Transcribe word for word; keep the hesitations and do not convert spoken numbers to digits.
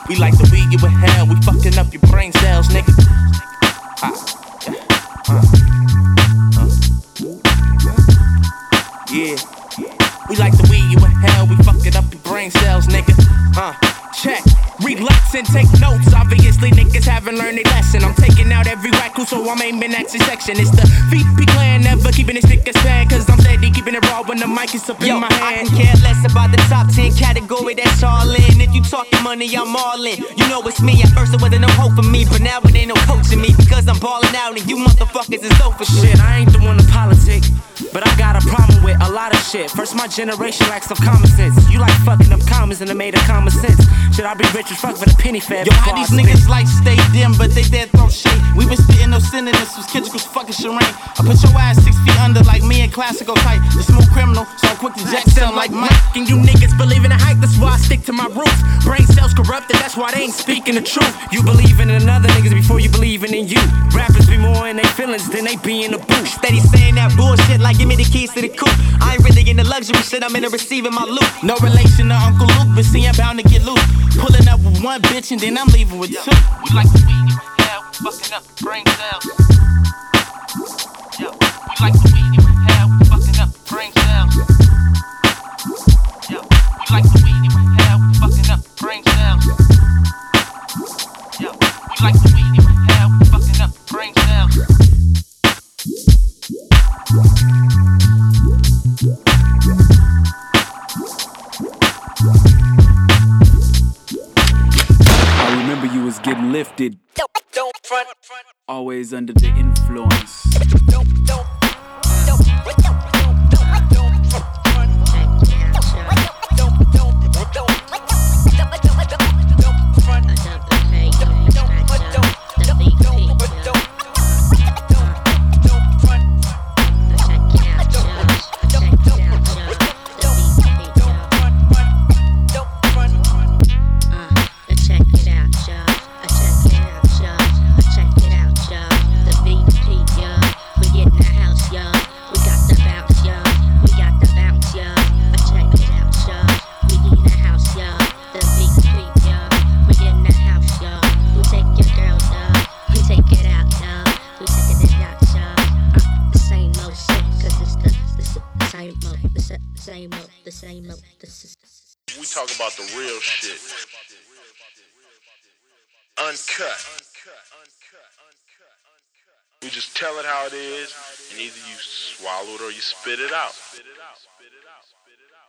We like the weed you in hell, we fucking up your brain cells, nigga. Ah, yeah, uh, uh. Yeah, we like the weed you in hell, we fucking up your brain cells, nigga. Uh, check. Relax and take notes. Obviously, niggas haven't learned a lesson. I'm taking out every wacko, so I'm aiming at your section. It's the V P clan, never keeping it stick as fan. Cause I'm steady keeping it raw when the mic is up Yo, in my hand. I can care less about the top ten category, that's all in. If you talking money, I'm all in. You know it's me. At first, it wasn't no hope for me, but now it ain't no coaching me. Because I'm balling out and you motherfuckers is over shit. Shit, I ain't the one to politic, but I got a problem with a lot of shit. First, my generation lacks some common sense. You like fucking up commas and it made a common sense. Should I be rich as fuck for the penny fed? Yo, how these niggas like stay dim, but they dead throw shade. We been spitting no synonyms, was Kendrick was fucking Shireen. I put your ass six feet under like me and classical type. The smooth criminal, so I'm quick to jack sound like Mike. And you niggas believe in the hype, that's why I stick to my roots. Brain cells corrupted, that's why they ain't speaking the truth. You believing in another niggas before you believing in you. Rappers be more in their feelings than they be in the booth. Steady saying that bullshit like give me the keys to the coupe. I ain't really in the luxury shit, I'm in the receiving my loot. No relation to Uncle Luke, but see I'm bound to get loose. Pulling up with one bitch and then I'm leaving with two. We like the weed you in hell, we fucking up brain cells. Yo, we like the weed you in hell, we fucking up brain cells. Yo, we like the weed you in hell, we fucking up brain cells. Yo, we like the weed you in hell, we fucking up brain cells. I remember you was getting lifted, Don't, don't front, front. always under the influence. Don't, don't, don't, don't, don't, don't, don't, don't front. Don't, don't, don't, don't. We talk about the real shit. Uncut. We just tell it how it is, and either you swallow it or you spit it out.